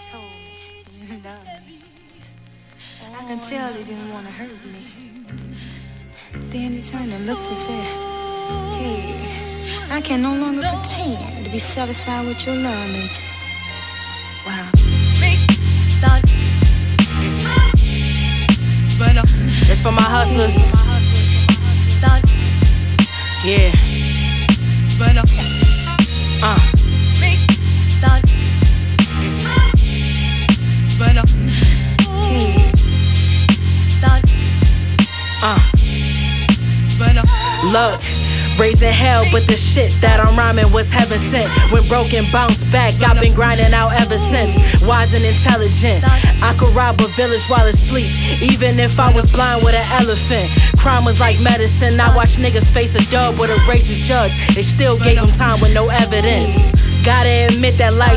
told me he loved me. I can tell he didn't want to hurt me. Then he turned and looked and said, hey, I can no longer pretend to be satisfied with your love, mate. Wow. It's for my hustlers. Yeah. Look, raising hell, but the shit that I'm rhyming was heaven sent. When broken, bounce back, I've been grinding out ever since. Wise and intelligent, I could rob a village while asleep, even if I was blind with an elephant. Crime was like medicine, I watched niggas face a dub with a racist judge. They still gave him time with no evidence. Gotta admit that life